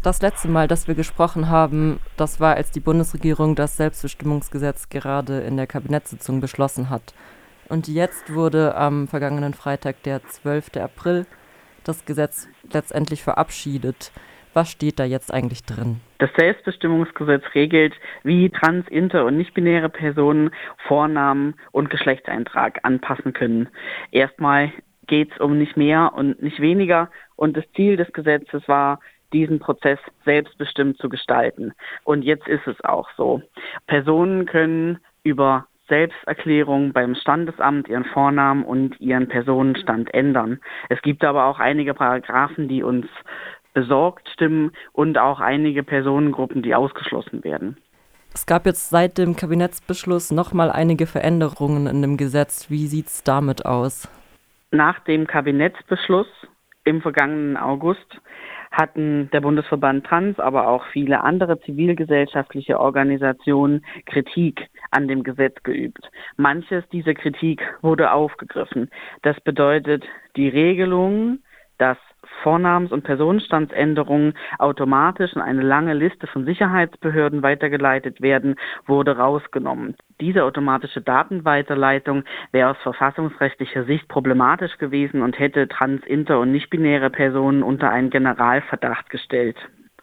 Das letzte Mal, dass wir gesprochen haben, das war, als die Bundesregierung das Selbstbestimmungsgesetz gerade in der Kabinettssitzung beschlossen hat. Und jetzt wurde am vergangenen Freitag, der 12. April, das Gesetz letztendlich verabschiedet. Was steht da jetzt eigentlich drin? Das Selbstbestimmungsgesetz regelt, wie trans-, inter- und nicht-binäre Personen Vornamen und Geschlechtseintrag anpassen können. Erstmal geht es um nicht mehr und nicht weniger. Und das Ziel des Gesetzes war, diesen Prozess selbstbestimmt zu gestalten. Und jetzt ist es auch so. Personen können über Selbsterklärung beim Standesamt ihren Vornamen und ihren Personenstand ändern. Es gibt aber auch einige Paragraphen, die uns besorgt stimmen und auch einige Personengruppen, die ausgeschlossen werden. Es gab jetzt seit dem Kabinettsbeschluss nochmal einige Veränderungen in dem Gesetz. Wie sieht es damit aus? Nach dem Kabinettsbeschluss im vergangenen August hatten der Bundesverband Trans, aber auch viele andere zivilgesellschaftliche Organisationen Kritik an dem Gesetz geübt. Manches dieser Kritik wurde aufgegriffen. Das bedeutet, die Regelung, dass Vornamens- und Personenstandsänderungen automatisch in eine lange Liste von Sicherheitsbehörden weitergeleitet werden, wurde rausgenommen. Diese automatische Datenweiterleitung wäre aus verfassungsrechtlicher Sicht problematisch gewesen und hätte trans-, inter- und nicht-binäre Personen unter einen Generalverdacht gestellt.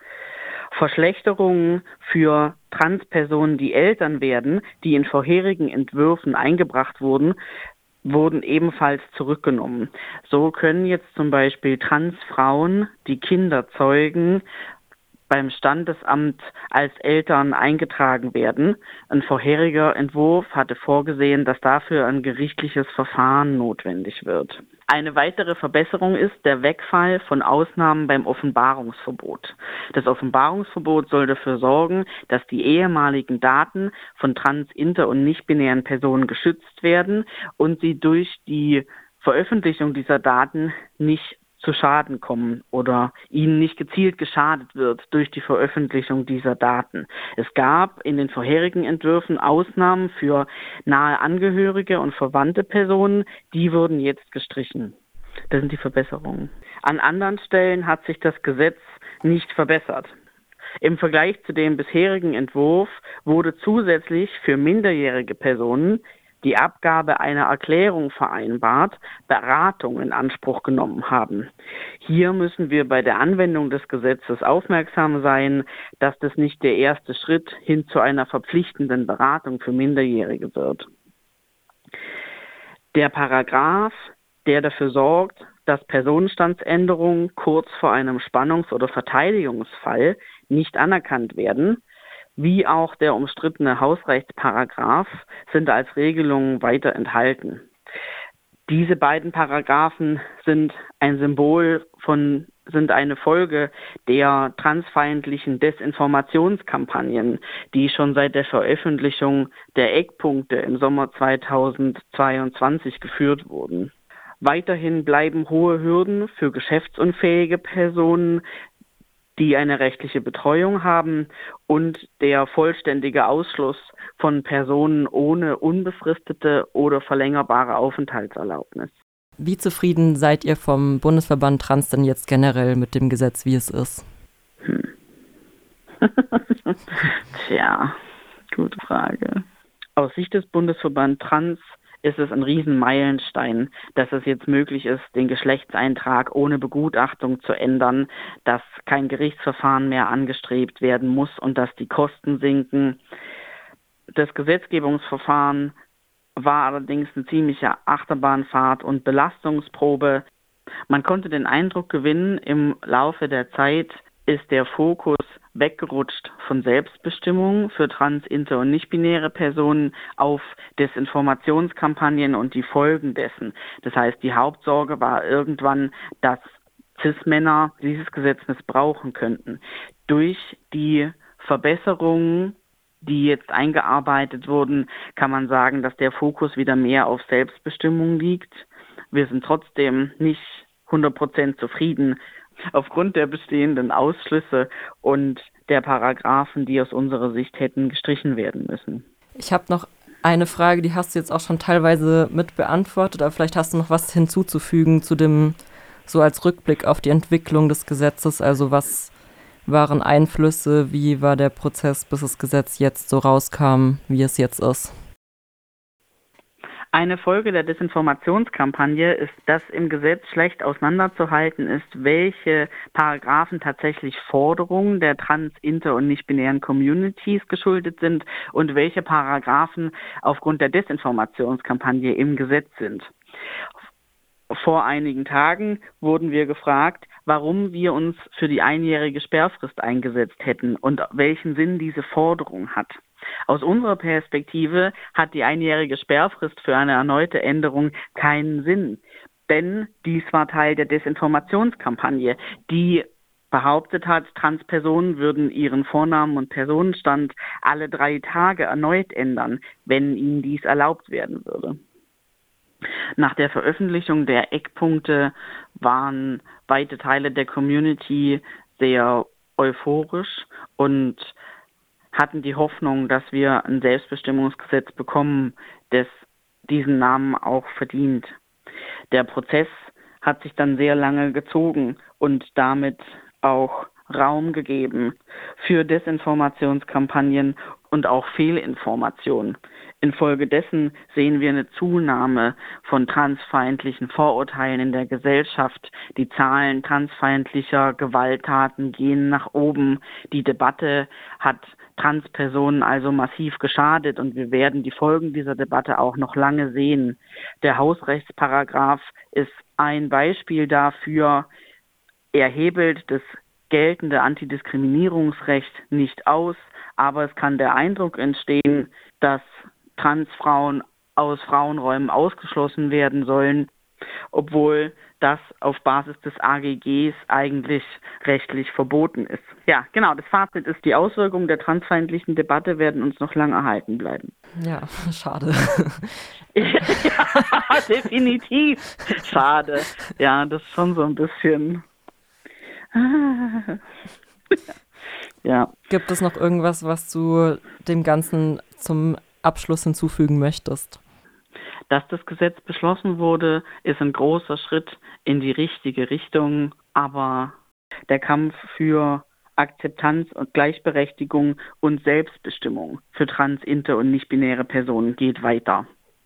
Verschlechterungen für Transpersonen, die Eltern werden, die in vorherigen Entwürfen eingebracht wurden ebenfalls zurückgenommen. So können jetzt zum Beispiel Transfrauen, die Kinder zeugen, beim Standesamt als Eltern eingetragen werden. Ein vorheriger Entwurf hatte vorgesehen, dass dafür ein gerichtliches Verfahren notwendig wird. Eine weitere Verbesserung ist der Wegfall von Ausnahmen beim Offenbarungsverbot. Das Offenbarungsverbot soll dafür sorgen, dass die ehemaligen Daten von trans-, inter- und nicht-binären Personen geschützt werden und sie durch die Veröffentlichung dieser Daten nicht zu Schaden kommen oder ihnen nicht gezielt geschadet wird durch die Veröffentlichung dieser Daten. Es gab in den vorherigen Entwürfen Ausnahmen für nahe Angehörige und verwandte Personen, die wurden jetzt gestrichen. Das sind die Verbesserungen. An anderen Stellen hat sich das Gesetz nicht verbessert. Im Vergleich zu dem bisherigen Entwurf wurde zusätzlich für minderjährige Personen die Abgabe einer Erklärung vereinbart, Beratung in Anspruch genommen haben. Hier müssen wir bei der Anwendung des Gesetzes aufmerksam sein, dass das nicht der erste Schritt hin zu einer verpflichtenden Beratung für Minderjährige wird. Der Paragraph, der dafür sorgt, dass Personenstandsänderungen kurz vor einem Spannungs- oder Verteidigungsfall nicht anerkannt werden, wie auch der umstrittene Hausrechtsparagraph sind als Regelungen weiter enthalten. Diese beiden Paragraphen sind sind eine Folge der transfeindlichen Desinformationskampagnen, die schon seit der Veröffentlichung der Eckpunkte im Sommer 2022 geführt wurden. Weiterhin bleiben hohe Hürden für geschäftsunfähige Personen, die eine rechtliche Betreuung haben, und der vollständige Ausschluss von Personen ohne unbefristete oder verlängerbare Aufenthaltserlaubnis. Wie zufrieden seid ihr vom Bundesverband Trans denn jetzt generell mit dem Gesetz, wie es ist? Tja, gute Frage. Aus Sicht des Bundesverband Trans ist es ein Riesenmeilenstein, dass es jetzt möglich ist, den Geschlechtseintrag ohne Begutachtung zu ändern, dass kein Gerichtsverfahren mehr angestrebt werden muss und dass die Kosten sinken. Das Gesetzgebungsverfahren war allerdings eine ziemliche Achterbahnfahrt und Belastungsprobe. Man konnte den Eindruck gewinnen, im Laufe der Zeit ist der Fokus weggerutscht von Selbstbestimmung für trans-, inter- und nicht-binäre Personen auf Desinformationskampagnen und die Folgen dessen. Das heißt, die Hauptsorge war irgendwann, dass Cis-Männer dieses Gesetz missbrauchen könnten. Durch die Verbesserungen, die jetzt eingearbeitet wurden, kann man sagen, dass der Fokus wieder mehr auf Selbstbestimmung liegt. Wir sind trotzdem nicht 100% zufrieden aufgrund der bestehenden Ausschlüsse und der Paragraphen, die aus unserer Sicht hätten gestrichen werden müssen. Ich habe noch eine Frage, die hast du jetzt auch schon teilweise mit beantwortet, aber vielleicht hast du noch was hinzuzufügen zu dem, so als Rückblick auf die Entwicklung des Gesetzes, also was waren Einflüsse? Wie war der Prozess, bis das Gesetz jetzt so rauskam, wie es jetzt ist? Eine Folge der Desinformationskampagne ist, dass im Gesetz schlecht auseinanderzuhalten ist, welche Paragraphen tatsächlich Forderungen der trans-, inter- und nicht-binären Communities geschuldet sind und welche Paragraphen aufgrund der Desinformationskampagne im Gesetz sind. Vor einigen Tagen wurden wir gefragt, warum wir uns für die einjährige Sperrfrist eingesetzt hätten und welchen Sinn diese Forderung hat. Aus unserer Perspektive hat die einjährige Sperrfrist für eine erneute Änderung keinen Sinn, denn dies war Teil der Desinformationskampagne, die behauptet hat, Transpersonen würden ihren Vornamen und Personenstand alle 3 Tage erneut ändern, wenn ihnen dies erlaubt werden würde. Nach der Veröffentlichung der Eckpunkte waren weite Teile der Community sehr euphorisch und hatten die Hoffnung, dass wir ein Selbstbestimmungsgesetz bekommen, das diesen Namen auch verdient. Der Prozess hat sich dann sehr lange gezogen und damit auch Raum gegeben für Desinformationskampagnen und auch Fehlinformationen. Infolgedessen sehen wir eine Zunahme von transfeindlichen Vorurteilen in der Gesellschaft. Die Zahlen transfeindlicher Gewalttaten gehen nach oben. Die Debatte hat Transpersonen also massiv geschadet und wir werden die Folgen dieser Debatte auch noch lange sehen. Der Hausrechtsparagraph ist ein Beispiel dafür. Er hebelt das geltende Antidiskriminierungsrecht nicht aus, aber es kann der Eindruck entstehen, dass Transfrauen aus Frauenräumen ausgeschlossen werden sollen, obwohl das auf Basis des AGGs eigentlich rechtlich verboten ist. Ja, genau, das Fazit ist, die Auswirkungen der transfeindlichen Debatte werden uns noch lange erhalten bleiben. Ja, schade. Ja, definitiv. Schade. Ja, das ist schon so ein bisschen... Ja. Gibt es noch irgendwas, was du dem Ganzen zum Abschluss hinzufügen möchtest? Dass das Gesetz beschlossen wurde, ist ein großer Schritt in die richtige Richtung, aber der Kampf für Akzeptanz und Gleichberechtigung und Selbstbestimmung für trans-, inter- und nicht-binäre Personen geht weiter.